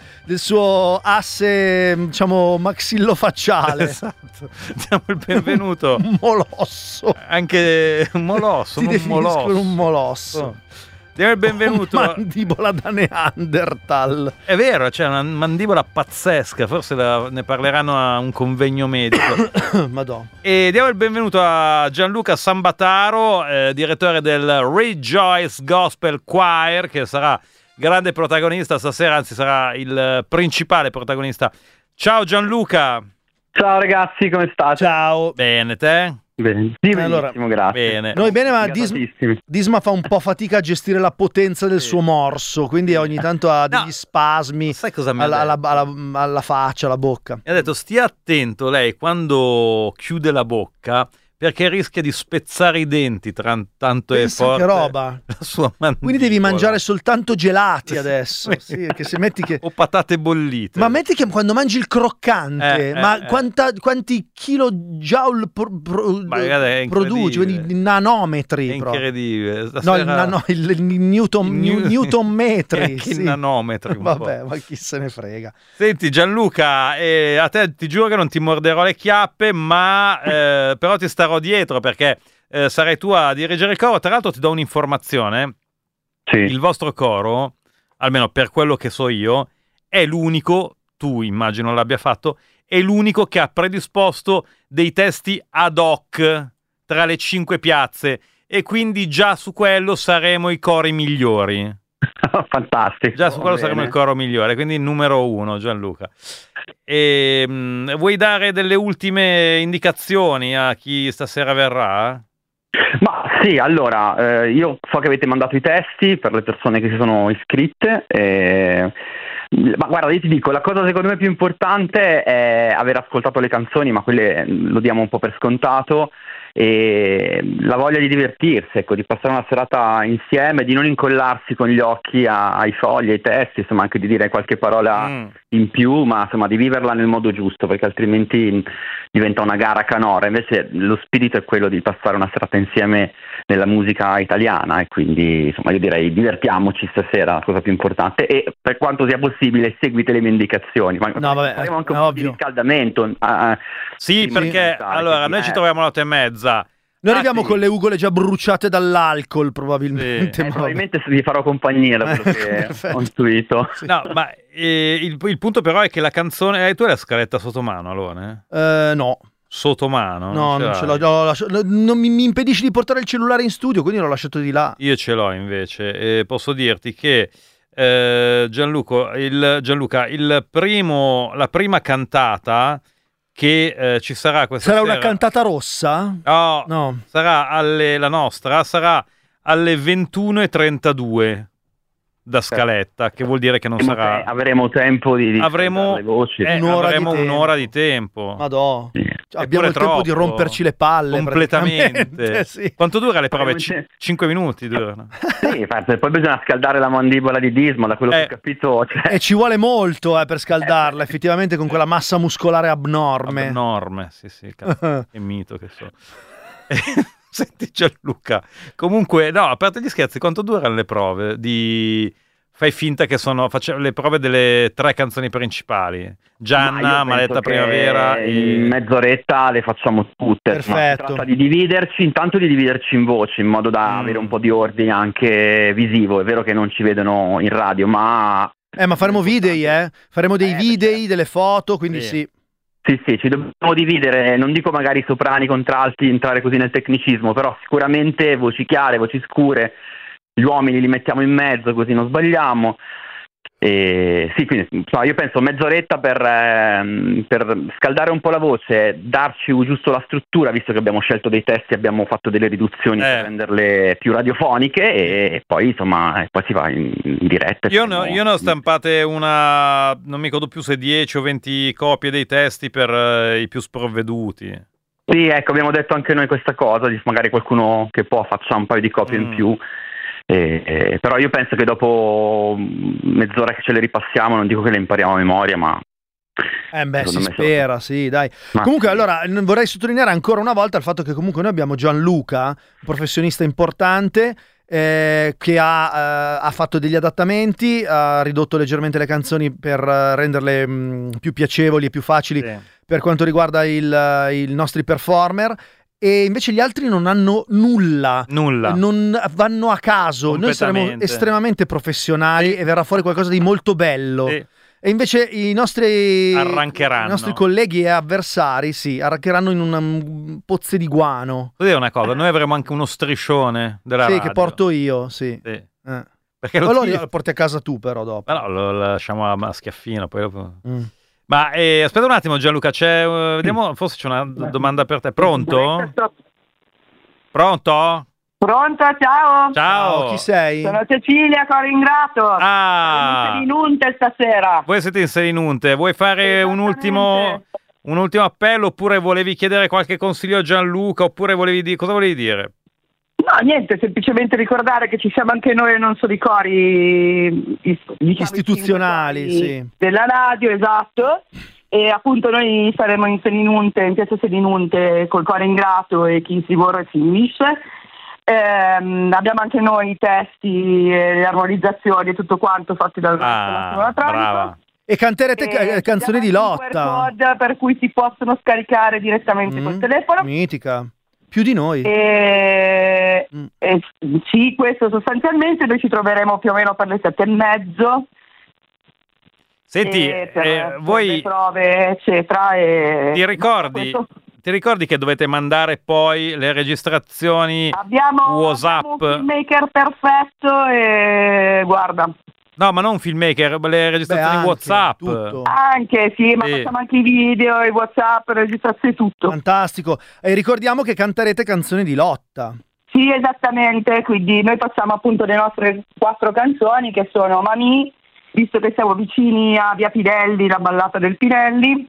asse, diciamo, maxillofacciale. Esatto. Diamo il benvenuto. Un molosso. Anche un molosso. Un molosso. Diamo il benvenuto. Mandibola da Neanderthal. È vero, c'è una mandibola pazzesca. Forse ne parleranno a un convegno medico. Madonna. E diamo il benvenuto a Gianluca Sambataro, direttore del Rejoice Gospel Choir, che sarà grande protagonista stasera, anzi sarà il principale protagonista. Ciao Gianluca. Ciao ragazzi, come state? Ciao. Bene, te? Bene. Sì, allora, grazie. Bene. Noi bene, ma Disma fa un po' fatica a gestire la potenza del suo morso, quindi ogni tanto ha degli spasmi. Sai cosa mi alla faccia, alla bocca. Mi ha detto stia attento lei quando chiude la bocca, perché rischia di spezzare i denti tanto è Pensa forte che roba. la sua mandibola. Quindi devi mangiare soltanto gelati adesso. Sì, che se metti che... O patate bollite. Ma metti che quando mangi il croccante, quanti kilojoule produci? Quindi nanometri. È incredibile. No, il Newton metri. Anche i nanometri. Vabbè, ma chi se ne frega. Senti Gianluca, a te ti giuro che non ti morderò le chiappe, ma però ti starò dietro perché sarai tu a dirigere il coro. Tra l'altro ti do un'informazione. Sì. Il vostro coro, almeno per quello che so io, è l'unico, tu immagino l'abbia fatto, è l'unico che ha predisposto dei testi ad hoc tra le 5 piazze e quindi già su quello saremo i cori migliori. Fantastico. Già su quello saremo il coro migliore, quindi il numero 1 Gianluca. E vuoi dare delle ultime indicazioni a chi stasera verrà? Ma sì, allora, io so che avete mandato i testi per le persone che si sono iscritte. Ma guarda, io ti dico, la cosa secondo me più importante è aver ascoltato le canzoni, ma quelle lo diamo un po' per scontato, e la voglia di divertirsi, ecco, di passare una serata insieme, di non incollarsi con gli occhi ai fogli, ai testi, insomma anche di dire qualche parola in più, ma insomma di viverla nel modo giusto, perché altrimenti diventa una gara canora. Invece lo spirito è quello di passare una serata insieme nella musica italiana, e quindi insomma io direi divertiamoci stasera, la cosa più importante, e per quanto sia possibile seguite le mie indicazioni. Ma faremo anche un po' di riscaldamento. Sì, perché allora noi ci troviamo alle 8:30. Noi arriviamo con le ugole già bruciate dall'alcol, probabilmente. Sì. Probabilmente vi farò compagnia da quello che ho intuito. Sì. No, ma il punto però è che la canzone... tu hai la scaletta sotto mano, allora? No. Sotto mano? No, non ce l'ho. Non mi impedisci di portare il cellulare in studio, quindi l'ho lasciato di là. Io ce l'ho invece, e posso dirti che Gianluca, la prima cantata che ci sarà questa sera... Sarà una cantata rossa? No. Sarà la nostra sarà alle 21:32 da scaletta, che vuol dire che non sarà... Avremo tempo di avremo le voci. Un'ora di tempo. Madò. Sì. Abbiamo il tempo di romperci le palle completamente. Sì. Quanto dura le prove? 5 minuti durano. Sì, poi bisogna scaldare la mandibola di Dismo, da quello che ho capito. E ci vuole molto per scaldarla, effettivamente, con quella massa muscolare abnorme. Sì, cazzo, che mito che so. Senti Gianluca, comunque no, a parte gli scherzi, quanto durano le prove? Fai finta che faccio le prove delle 3 canzoni principali. Gianna, Maletta Primavera in mezz'oretta le facciamo tutte. Perfetto. Si tratta di dividerci in voci, in modo da avere un po' di ordine anche visivo. È vero che non ci vedono in radio, ma faremo video, faremo dei video, delle foto, quindi sì. Sì, ci dobbiamo dividere, non dico magari soprani, contralti, entrare così nel tecnicismo, però sicuramente voci chiare, voci scure, gli uomini li mettiamo in mezzo così non sbagliamo. Sì, quindi io penso mezz'oretta per scaldare un po' la voce, darci giusto la struttura, visto che abbiamo scelto dei testi, abbiamo fatto delle riduzioni per renderle più radiofoniche, e poi poi si va in diretta. Io ne ho stampate una, non mi ricordo più se 10 o 20 copie dei testi per i più sprovveduti. Sì, ecco, abbiamo detto anche noi questa cosa, di magari qualcuno che può faccia un paio di copie in più. Però io penso che dopo mezz'ora che ce le ripassiamo, non dico che le impariamo a memoria, ma si spera, sì, dai. Comunque, allora, vorrei sottolineare ancora una volta il fatto che comunque noi abbiamo Gianluca, un professionista importante, che ha fatto degli adattamenti, ha ridotto leggermente le canzoni per renderle più piacevoli e più facili per quanto riguarda i nostri performer. E invece gli altri non hanno nulla, non vanno a caso. Noi saremo estremamente professionali e verrà fuori qualcosa di molto bello. E invece i nostri colleghi e avversari arrancheranno in una pozze di guano. Vuol dire una cosa, noi avremo anche uno striscione della radio. Che porto io, perché lo porti a casa tu però dopo. No, lo lasciamo a schiaffino, poi dopo... Ma aspetta un attimo Gianluca, vediamo, forse c'è una domanda per te. Pronto? Pronto? Pronto, ciao. Ciao. Chi sei? Sono Cecilia Coringrato. Siamo in Selinunte stasera. Voi siete in Selinunte, vuoi fare un ultimo un ultimo appello, oppure volevi chiedere qualche consiglio a Gianluca, oppure cosa volevi dire? No, niente, semplicemente ricordare che ci siamo anche noi, non solo i cori istituzionali, sì, della radio, esatto. E appunto noi saremo in Selinunte, in piazza Selinunte, col Coro Ingrato e chi si vorrà si unisce. Abbiamo anche noi i testi, le armonizzazioni e tutto quanto fatti dal nostro brava. E canterete canzoni di lotta. Code per cui si possono scaricare direttamente col telefono. Mitica. Più di noi. Sì, questo sostanzialmente noi ci troveremo più o meno per le 7:30. Senti, voi le prove, eccetera. Ti ricordi che dovete mandare poi le registrazioni WhatsApp? Abbiamo un filmmaker perfetto e guarda. No, ma non filmmaker, le registrazioni WhatsApp. Tutto. Anche, sì, ma facciamo anche i video, i WhatsApp, le registrazioni, tutto. Fantastico. E ricordiamo che canterete canzoni di lotta. Sì, esattamente, quindi noi facciamo appunto le nostre 4 canzoni che sono Mamì, visto che siamo vicini a Via Pinelli, la ballata del Pinelli,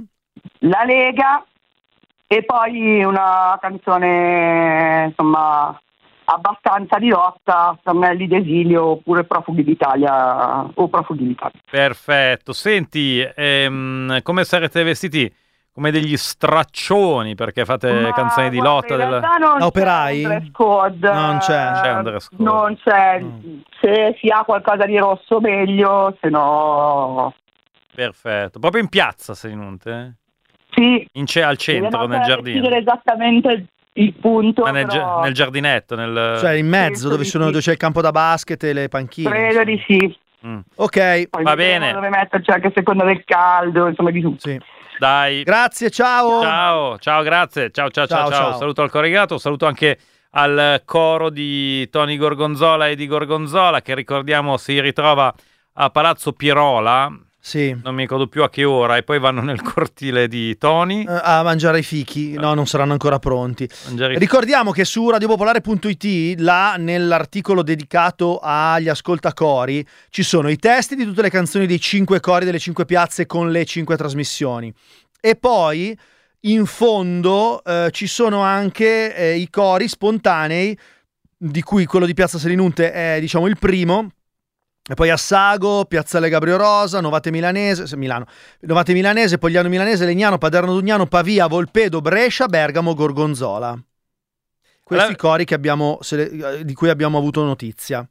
La Lega e poi una canzone, insomma, abbastanza di lotta, Tornelli d'esilio oppure Profughi d'Italia o Profughi d'Italia. Perfetto. Senti, come sarete vestiti? Come degli straccioni, perché fate canzoni di lotta? Operai? Non c'è un dress code. Non c'è. Se si ha qualcosa di rosso meglio, se no... Perfetto. Proprio in piazza Selinunte? Sì. Al centro, nel giardino? Esattamente il punto. Ma nel giardinetto? Cioè in mezzo, dove c'è il campo da basket e le panchine? Credo di sì. Ok. Poi va bene. Dove metterci anche a seconda del caldo, insomma di tutto. Sì. Dai. Grazie, ciao. Ciao, grazie. Ciao. Saluto al Corigato, saluto anche al coro di Tony Gorgonzola e di Gorgonzola, che ricordiamo si ritrova a Palazzo Pirola. Sì. Non mi ricordo più a che ora, e poi vanno nel cortile di Tony a mangiare i fichi. No, non saranno ancora pronti. Ricordiamo che su radiopopolare.it, là nell'articolo dedicato agli ascoltacori, ci sono i testi di tutte le canzoni dei 5 cori delle 5 piazze con le 5 trasmissioni, e poi in fondo ci sono anche i cori spontanei, di cui quello di Piazza Selinunte è, diciamo, il primo. E poi Assago, Piazzale Gabrio Rosa, Novate Milanese, Pogliano Milanese, Legnano, Paderno Dugnano, Pavia, Volpedo, Brescia, Bergamo, Gorgonzola. Questi cori che di cui abbiamo avuto notizia.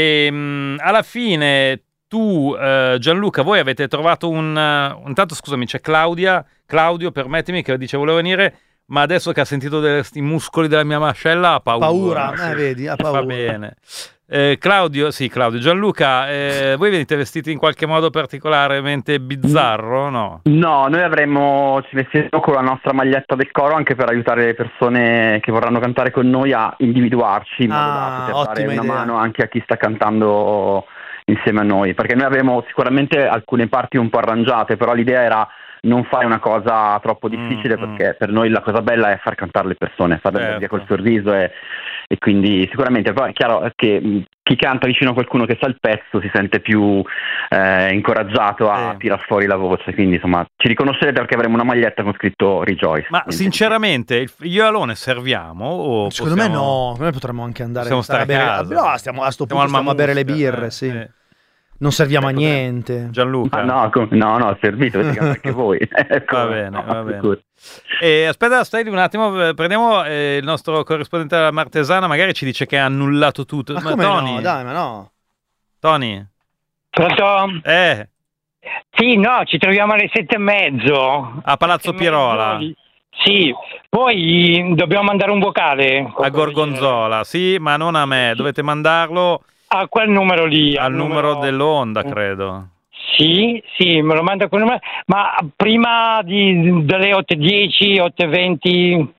E alla fine tu, Gianluca, voi avete trovato intanto scusami, c'è Claudio, permettimi, che dice volevo venire, ma adesso che ha sentito i muscoli della mia mascella ha paura. Vedi, ha paura. Va bene. Claudio, Gianluca, voi venite vestiti in qualche modo particolarmente bizzarro, no? No, noi ci vestiremo con la nostra maglietta del coro, anche per aiutare le persone che vorranno cantare con noi a individuarci, in modo da poter dare una mano anche a chi sta cantando insieme a noi, perché noi avremo sicuramente alcune parti un po' arrangiate, però l'idea era non fare una cosa troppo difficile, perché per noi la cosa bella è far cantare le persone, farle via col sorriso, e quindi sicuramente poi è chiaro che chi canta vicino a qualcuno che sa il pezzo si sente più incoraggiato a tirar fuori la voce, quindi insomma ci riconoscerete perché avremo una maglietta con scritto Rejoice. Ma sinceramente io e Alone serviamo? O secondo me no, noi potremmo anche andare a bere a casa. No, stiamo a bere le birre, sì. Non serviamo a niente. Gianluca? No, servito, anche voi. Va bene. E aspetta un attimo, prendiamo il nostro corrispondente della Martesana, magari ci dice che ha annullato tutto. Ma come Tony? No, dai, ma no. Tony? Pronto? Sì, no, ci troviamo alle 7:30. A Palazzo Pirola. Sì, poi dobbiamo mandare un vocale. A Gorgonzola, sì, ma non a me, dovete mandarlo... A quel numero lì. Al numero dell'Onda, credo. Sì, me lo manda quel numero, ma prima delle 8:10, 8:20...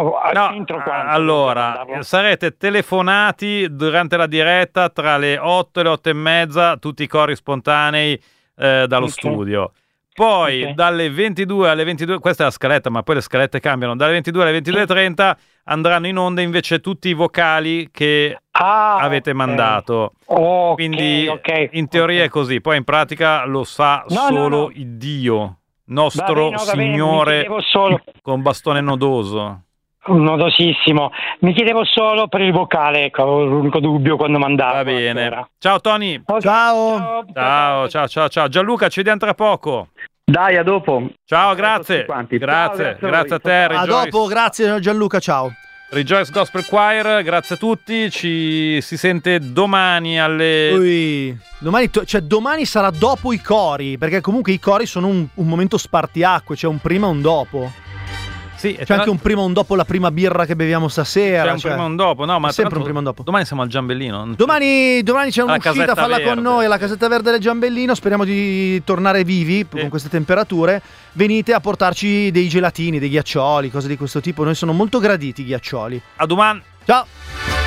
Allora, sarete telefonati durante la diretta tra le 8 e le 8:30, tutti i cori spontanei dallo studio. Poi dalle 22 alle 22, questa è la scaletta, ma poi le scalette cambiano, dalle 22 alle 22:30 andranno in onda invece tutti i vocali che avete mandato. Quindi in teoria è così, poi in pratica lo sa solo il Dio. nostro signore solo... con bastone nodoso. Nodosissimo. Mi chiedevo solo per il vocale, ecco, l'unico dubbio quando mandavo. Va bene. Ciao Tony. Ciao. Ciao. Gianluca, ci vediamo tra poco. Dai, a dopo. Ciao, grazie. Grazie a te. A dopo, grazie Gianluca, ciao. Rejoice Gospel Choir, grazie a tutti. Si sente domani alle... Domani sarà dopo i cori, perché comunque i cori sono un momento spartiacque, c'è un prima e un dopo. Sì, c'è anche un prima e un dopo la prima birra che beviamo stasera. C'è un prima e un dopo, no, ma sempre un prima e un dopo. Domani siamo al Giambellino. Domani c'è un'uscita, falla con noi, alla Casetta Verde del Giambellino. Speriamo di tornare vivi con queste temperature. Venite a portarci dei gelatini, dei ghiaccioli, cose di questo tipo. Noi sono molto graditi i ghiaccioli. A domani. Ciao.